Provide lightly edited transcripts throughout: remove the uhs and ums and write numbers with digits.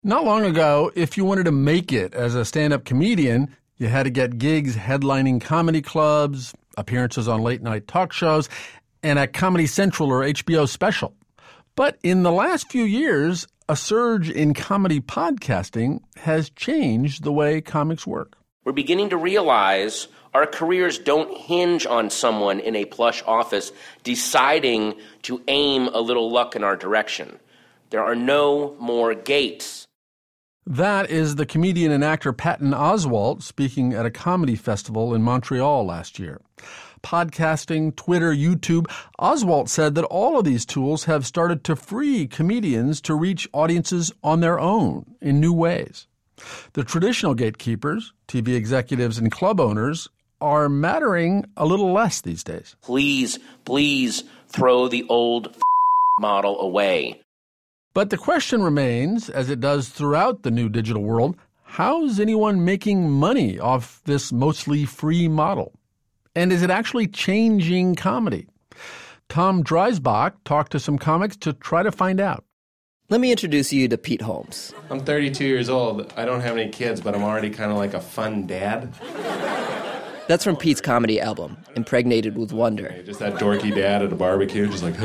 Not long ago, if you wanted to make it as a stand-up comedian, you had to get gigs headlining comedy clubs, appearances on late-night talk shows, and a Comedy Central or HBO special. But in the last few years, a surge in comedy podcasting has changed the way comics work. We're beginning to realize our careers don't hinge on someone in a plush office deciding to aim a little luck in our direction. There are no more gates. That is the comedian and actor Patton Oswalt speaking at a comedy festival in Montreal last year. Podcasting, Twitter, YouTube, Oswalt said that all of these tools have started to free comedians to reach audiences on their own in new ways. The traditional gatekeepers, TV executives and club owners, are mattering a little less these days. Please throw the old model away. But the question remains, as it does throughout the new digital world, how's anyone making money off this mostly free model? And is it actually changing comedy? Tom Dreisbach talked to some comics to try to find out. Let me introduce you to Pete Holmes. I'm 32 years old. I don't have any kids, but I'm already kind of like a fun dad. That's from Pete's comedy album, Impregnated with Wonder. Just that dorky dad at a barbecue, just like,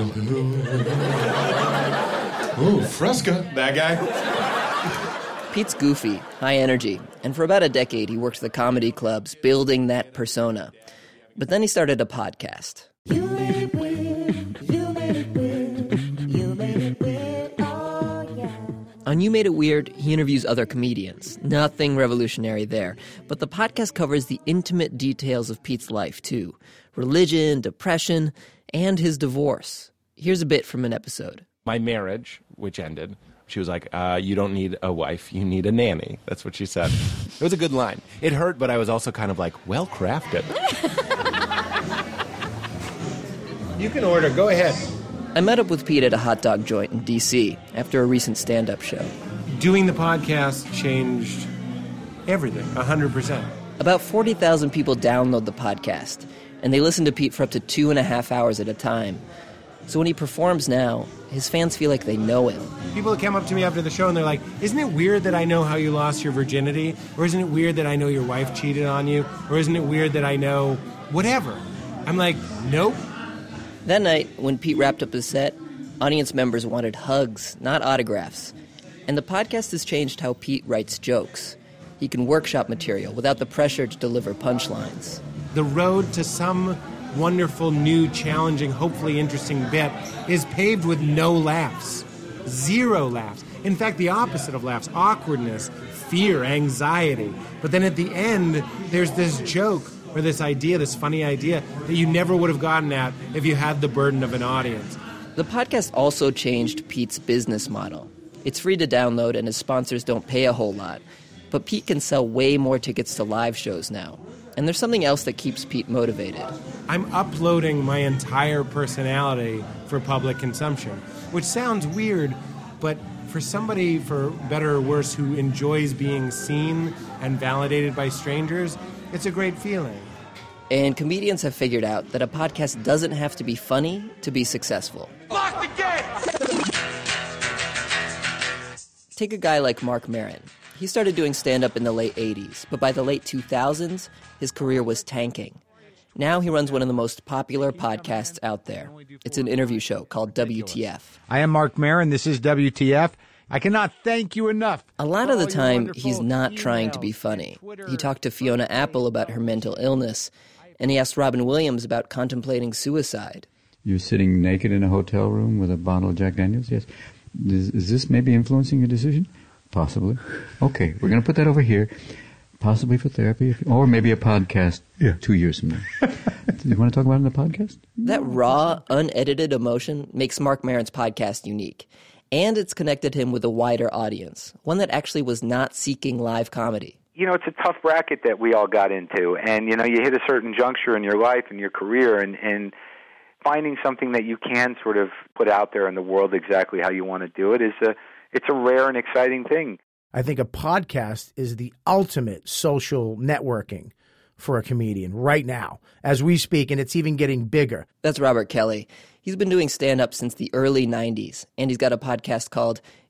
oh, Fresca, that guy. Pete's goofy, high energy, and for about a decade he worked the comedy clubs building that persona. But then he started a podcast. You made it weird, you made it weird, you made it weird, oh yeah. On You Made It Weird, he interviews other comedians. Nothing revolutionary there. But the podcast covers the intimate details of Pete's life, too. Religion, depression, and his divorce. Here's a bit from an episode. My marriage, which ended, she was like, you don't need a wife, you need a nanny. That's what she said. It was a good line. It hurt, but I was also kind of like, well-crafted. You can order. Go ahead. I met up with Pete at a hot dog joint in D.C. after a recent stand-up show. Doing the podcast changed everything, 100%. About 40,000 people download the podcast, and they listen to Pete for up to 2.5 hours at a time. So when he performs now, his fans feel like they know him. People come up to me after the show and they're like, isn't it weird that I know how you lost your virginity? Or isn't it weird that I know your wife cheated on you? Or isn't it weird that I know whatever? I'm like, nope. That night, when Pete wrapped up his set, audience members wanted hugs, not autographs. And the podcast has changed how Pete writes jokes. He can workshop material without the pressure to deliver punchlines. The road to some wonderful, new, challenging, hopefully interesting bit is paved with no laughs. 0 laughs. In fact, the opposite of laughs. Awkwardness, fear, anxiety. But then at the end, there's this joke or this idea, this funny idea that you never would have gotten at if you had the burden of an audience. The podcast also changed Pete's business model. It's free to download and his sponsors don't pay a whole lot. But Pete can sell way more tickets to live shows now. And there's something else that keeps Pete motivated. I'm uploading my entire personality for public consumption, which sounds weird, but for somebody, for better or worse, who enjoys being seen and validated by strangers, it's a great feeling. And comedians have figured out that a podcast doesn't have to be funny to be successful. Lock the gate! Take a guy like Marc Maron. He started doing stand-up in the late 80s, but by the late 2000s, his career was tanking. Now he runs one of the most popular podcasts out there. It's an interview show called WTF. I am Marc Maron. This is WTF. I cannot thank you enough. A lot of the time, he's not trying to be funny. He talked to Fiona Apple about her mental illness, and he asked Robin Williams about contemplating suicide. You're sitting naked in a hotel room with a bottle of Jack Daniels? Yes. Is this maybe influencing your decision? Possibly. Okay, we're going to put that over here. Possibly for therapy, or maybe a podcast 2 years from now. Do you want to talk about it in the podcast? That raw, unedited emotion makes Marc Maron's podcast unique. And it's connected him with a wider audience, one that actually was not seeking live comedy. You know, it's a tough bracket that we all got into. And, you know, you hit a certain juncture in your life and your career, and finding something that you can sort of put out there in the world exactly how you want to do it it's a rare and exciting thing. I think a podcast is the ultimate social networking for a comedian right now as we speak, and it's even getting bigger. That's Robert Kelly. He's been doing stand-up since the early 90s, and he's got a podcast called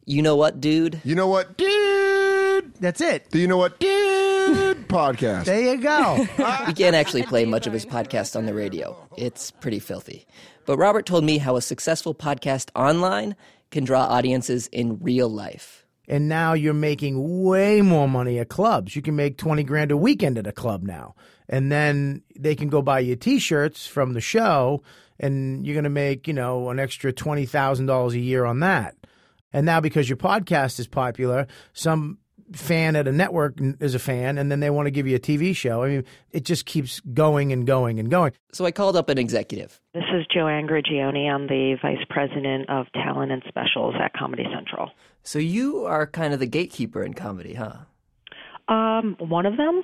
You Know What, Dude? You Know What, Dude? That's it. The You Know What, Dude podcast. There you go. We can't actually play much of his podcast on the radio. It's pretty filthy. But Robert told me how a successful podcast online can draw audiences in real life. And now you're making way more money at clubs. You can make $20,000 a weekend at a club now. And then they can go buy you T-shirts from the show, and you're going to make, an extra $20,000 a year on that. And now because your podcast is popular, some fan at a network is a fan, and then they want to give you a TV show. I mean, it just keeps going and going and going. So I called up an executive. This is Joanne Grigioni. I'm the Vice President of Talent and Specials at Comedy Central. So you are kind of the gatekeeper in comedy, huh? One of them.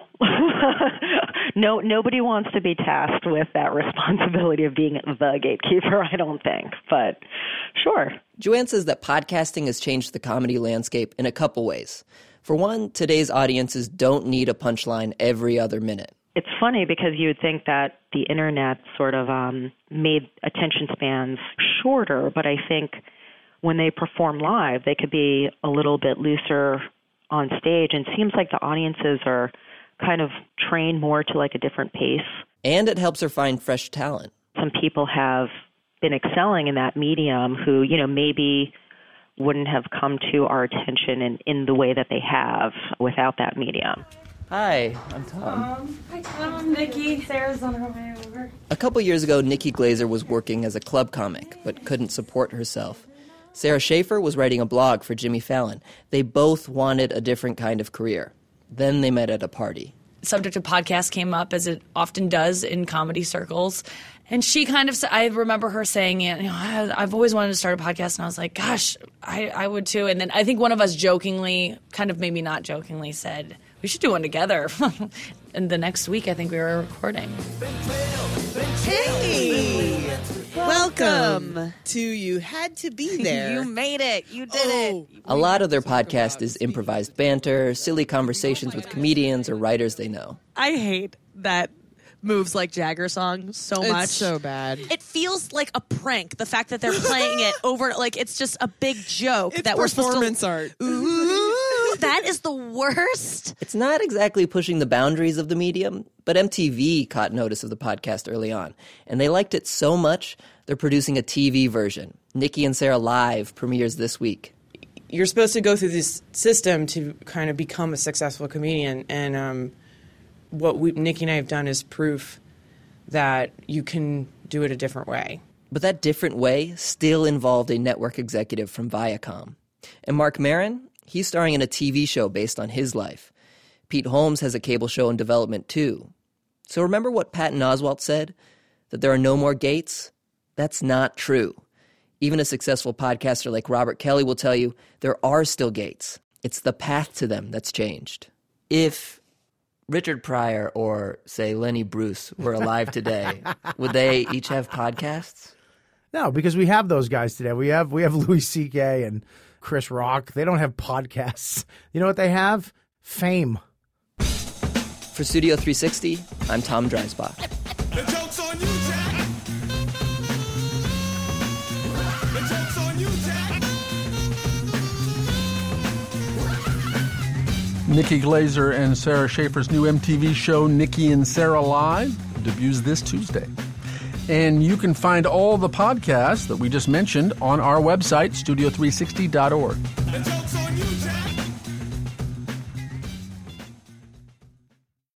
Nobody wants to be tasked with that responsibility of being the gatekeeper, I don't think, but sure. Joanne says that podcasting has changed the comedy landscape in a couple ways. For one, today's audiences don't need a punchline every other minute. It's funny because you would think that the internet sort of made attention spans shorter, but I think when they perform live, they could be a little bit looser on stage, and it seems like the audiences are kind of trained more to like a different pace. And it helps her find fresh talent. Some people have been excelling in that medium who, maybe wouldn't have come to our attention in the way that they have without that medium. Hi, I'm Tom. Hi, Tom. I'm Nikki. Sarah's on her way over. A couple years ago, Nikki Glazer was working as a club comic, but couldn't support herself. Sarah Schaefer was writing a blog for Jimmy Fallon. They both wanted a different kind of career. Then they met at a party. The subject of podcast came up, as it often does in comedy circles. And she kind of, I remember her saying, I've always wanted to start a podcast. And I was like, gosh, I would too. And then I think one of us jokingly, kind of maybe not jokingly, said, we should do one together. And the next week, I think we were recording. Hey! Welcome to You Had to Be There. You made it. You did it. A lot of their podcast is improvised banter, silly conversations with comedians or writers they know. I hate that Moves Like Jagger song so much. It's so bad. It feels like a prank, the fact that they're playing it over, like it's just a big joke. It's that we're performance supposed to, art. Ooh, that is the worst. It's not exactly pushing the boundaries of the medium, but MTV caught notice of the podcast early on, and they liked it so much, they're producing a TV version. Nikki and Sarah Live premieres this week. You're supposed to go through this system to kind of become a successful comedian, and what Nikki and I have done is proof that you can do it a different way. But that different way still involved a network executive from Viacom. And Mark Maron, he's starring in a TV show based on his life. Pete Holmes has a cable show in development too. So remember what Patton Oswalt said? That there are no more gates? That's not true. Even a successful podcaster like Robert Kelly will tell you there are still gates. It's the path to them that's changed. If Richard Pryor or, say, Lenny Bruce were alive today, would they each have podcasts? No, because we have those guys today. We have Louis C.K. and Chris Rock. They don't have podcasts. You know what they have? Fame. For Studio 360, I'm Tom Dreisbach. The joke's on you, Jack. The joke's on you, Jack. Nikki Glazer and Sarah Schaefer's new MTV show, Nikki and Sarah Live, debuts this Tuesday. And you can find all the podcasts that we just mentioned on our website, studio360.org.